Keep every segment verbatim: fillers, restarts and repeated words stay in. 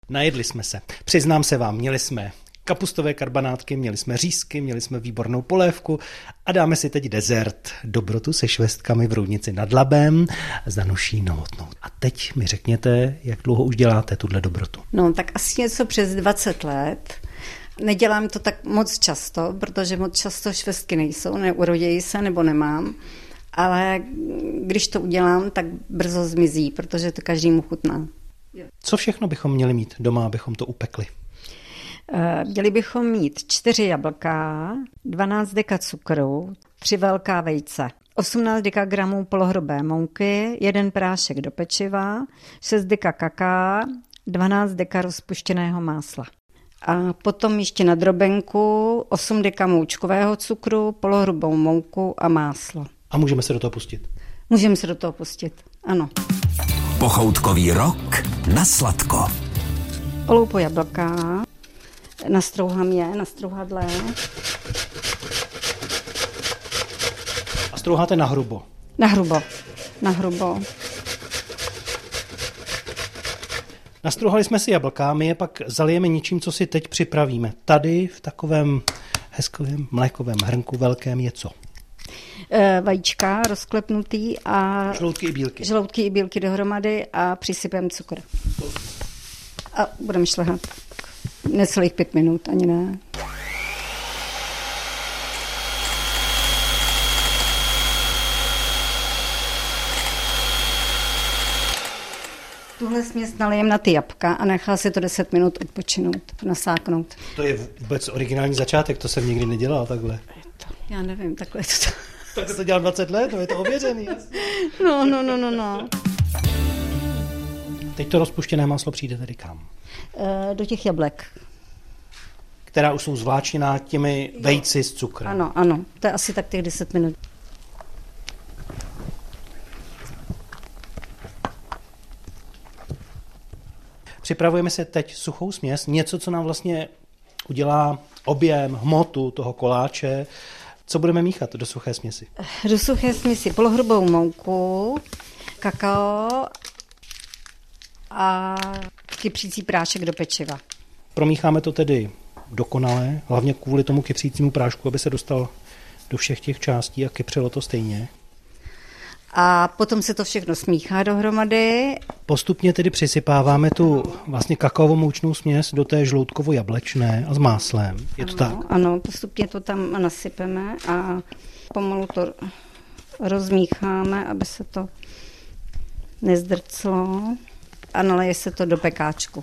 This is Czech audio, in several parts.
Najedli jsme se. Přiznám se vám, měli jsme kapustové karbanátky, měli jsme řízky, měli jsme výbornou polévku a dáme si teď dezert, dobrotu se švestkami v Roudnici nad Labem s Danuší Novotnou. A teď mi řekněte, jak dlouho už děláte tuhle dobrotu? No tak asi něco přes dvacet let. Nedělám to tak moc často, protože moc často švestky nejsou, neurodějí se nebo nemám, ale když to udělám, tak brzo zmizí, protože to každému chutná. Co všechno bychom měli mít doma, abychom to upekli? Měli bychom mít čtyři jablka, dvanáct deka cukru, tři velká vejce, osmnáct dekagramů polohrubé mouky, jeden prášek do pečiva, šest deka kakaa, dvanáct deka rozpuštěného másla. A potom ještě na drobenku osm deka moučkového cukru, polohrubou mouku a máslo. A můžeme se do toho pustit? Můžeme se do toho pustit, ano. Pochoutkový rok na sladko. Oloupu jablka, nastrouhám je na strouhadle. A strouháte nahrubo? Nahrubo, nahrubo. Nastrouhali jsme si jablka, my je pak zalijeme něčím, co si teď připravíme. Tady v takovém hezkovém mlékovém hrnku velkém je co? E, vajíčka rozklepnutý a... Žloutky i bílky. Žloutky i bílky dohromady a přisypem cukr. A budeme šlehat. Necelých pět minut, ani ne. Tuhle směs nalijem na ty jabka a nechá si to deset minut odpočinout, nasáknout. To je vůbec originální začátek, to jsem nikdy nedělal takhle. Já nevím, takhle je to. Tak to dělám dvacet let, no je to ověřený. No, no, no, no, no. Teď to rozpuštěné máslo přijde tedy kam? E, do těch jablek. Která už jsou zvláčněná těmi vejci s cukrem. Ano, ano, to je asi tak těch deset minut. Připravujeme si teď suchou směs, něco, co nám vlastně udělá objem, hmotu toho koláče. Co budeme míchat do suché směsi? Do suché směsi polohrubou mouku, kakao a kypřící prášek do pečiva. Promícháme to tedy dokonale, hlavně kvůli tomu kypřícímu prášku, aby se dostal do všech těch částí a kypřilo to stejně. A potom se to všechno smíchá dohromady. Postupně tedy přisypáváme tu vlastně kakaovou-moučnou směs do té žloutkovo-jablečné a s máslem. Je to ano, tak? Ano, postupně to tam nasypeme a pomalu to rozmícháme, aby se to nezdrclo a naleje se to do pekáčku.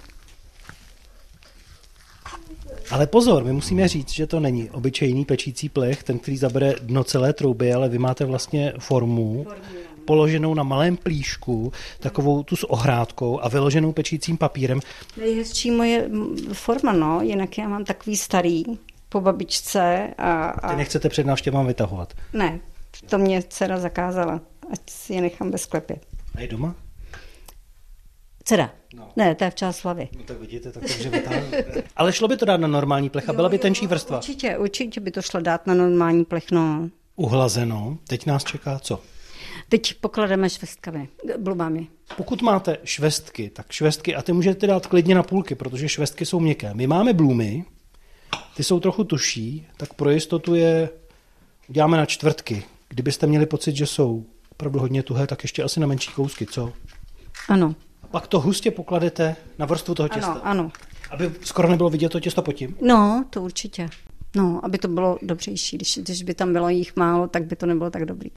Ale pozor, my musíme říct, že to není obyčejný pečící plech, ten, který zabere dno celé trouby, ale vy máte vlastně formu položenou na malém plíšku, takovou tu s ohrádkou a vyloženou pečícím papírem. Nejhezčí moje forma, no, jinak já mám takový starý po babičce. A, a... Ty nechcete před návštěvám vytahovat? Ne, to mě dcera zakázala, ať si je nechám ve sklepě. A je doma? Dcera? No. Ne, to je v Čáslavě. No tak vidíte, tak takže vytáhnete. Ale šlo by to dát na normální plech a byla by tenčí vrstva? Určitě, určitě by to šlo dát na normální plech, no. Uhlazeno. Teď nás čeká co? Teď poklademe švestkami, blubami. Pokud máte švestky, tak švestky, a ty můžete dát klidně na půlky, protože švestky jsou měkké. My máme blumy, ty jsou trochu tuší, tak pro jistotu je uděláme na čtvrtky. Kdybyste měli pocit, že jsou opravdu hodně tuhé, tak ještě asi na menší kousky, co? Ano. A pak to hustě pokladete na vrstvu toho těsta. Ano, ano. Aby skoro nebylo vidět to těsto pod tím? No, to určitě. No, aby to bylo dobřejší. Když, když by tam bylo jich málo, tak by to nebylo tak dobrý.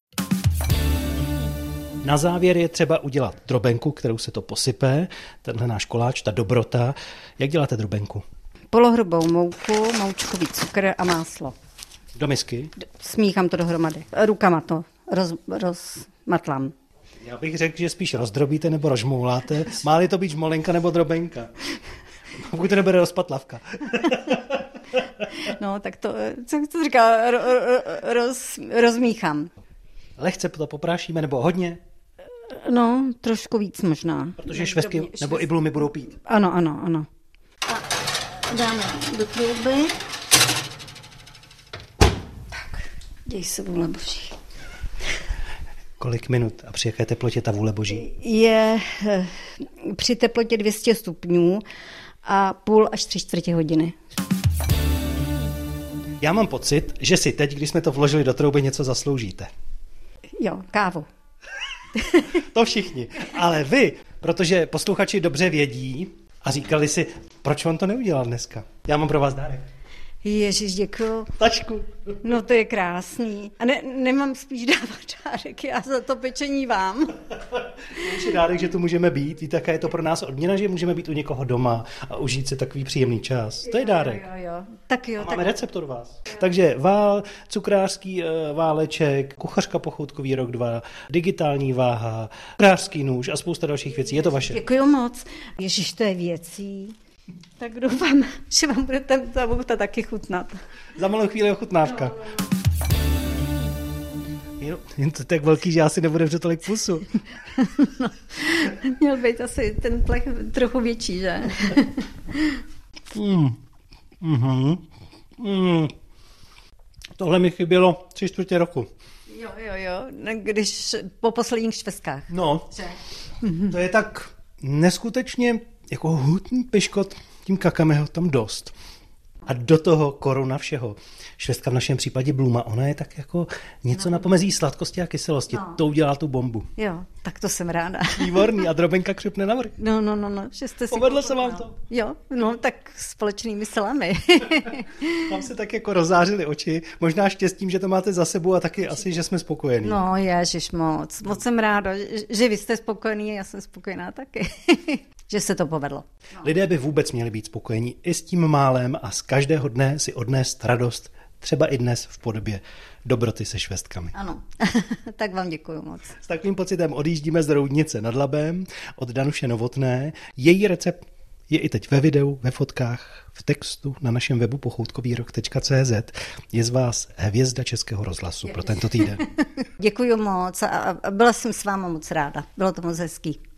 Na závěr je třeba udělat drobenku, kterou se to posype, tenhle náš koláč, ta dobrota. Jak děláte drobenku? Polohrubou mouku, moučkový cukr a máslo. Do misky? Smíchám to dohromady. Rukama to roz, rozmatlám. Já bych řekl, že spíš rozdrobíte nebo rožmouláte. Má-li to být žmolenka nebo drobenka? Pokud to nebude rozpatlavka. No, tak to, co to říká, ro, ro, roz, rozmíchám. Lehce to poprášíme, nebo hodně? No, trošku víc možná. Protože švestky nebo švest... i blumy budou pít. Ano, ano, ano. A dáme do trouby. Tak, děj se vůle boží. Kolik minut a při jaké teplotě ta vůle boží? Je při teplotě dvě stě stupňů a půl až tři čtvrtě hodiny. Já mám pocit, že si teď, když jsme to vložili do trouby, něco zasloužíte. Jo, kávu. To všichni. Ale vy, protože posluchači dobře vědí a říkali si, proč on to neudělal dneska. Já mám pro vás dárek. Ježiš, děkuju. Tašku. No to je krásný. A ne, nemám spíš dávat dárek, já za to pečení vám. Největší dárek, že tu můžeme být. Víte, jaká je to pro nás odměna, že můžeme být u někoho doma a užít si takový příjemný čas. To je dárek. Jo, jo, jo. Tak jo. A máme tak... recept od vás. Takže vál, cukrářský uh, váleček, kuchařka pochoutkový rok dva, digitální váha, kuchařský nůž a spousta dalších věcí. Je to vaše. Děkuju moc. Ježiš, to je věcí. Tak doufám, že vám bude ta bouta taky chutnat. Za malou chvíli ochutnávka. Jo, jen to tak velký, že asi nebude vře tolik pusu. No, měl být asi ten plech trochu větší, že? Mm. Mm-hmm. Mm. Tohle mi chybělo tři čtvrtě roku. Jo, jo, jo, když po posledních švestkách. No, že? To je tak neskutečně jako hutný piškot, tím kakam je tam dost. A do toho koruna všeho. Švestka v našem případě Bluma, ona je tak jako něco no. na pomezí sladkosti a kyselosti. No. To udělá tu bombu. Jo, tak to jsem ráda. Výborný a drobenka křupne na vrch. No, no, no, no, že jste si... Povedlo se vám to? Jo, no, tak společnými silami. Vám se tak jako rozářily oči, možná štěstím, že to máte za sebou a taky asi, že jsme spokojení. No, ježiš, moc. Moc jsem ráda, že vy jste spokojený a já jsem spokojená taky. Že se to povedlo. No. Lidé by vůbec měli být spokojení i s tím málem a z každého dne si odnést radost, třeba i dnes v podobě dobroty se švestkami. Ano, tak vám děkuju moc. S takovým pocitem odjíždíme z Roudnice nad Labem od Danuše Novotné. Její recept je i teď ve videu, ve fotkách, v textu na našem webu pochoutkovýrok tečka cé zet. Je z vás hvězda Českého rozhlasu pro tento týden. Děkuju moc a byla jsem s váma moc ráda. Bylo to moc hezký.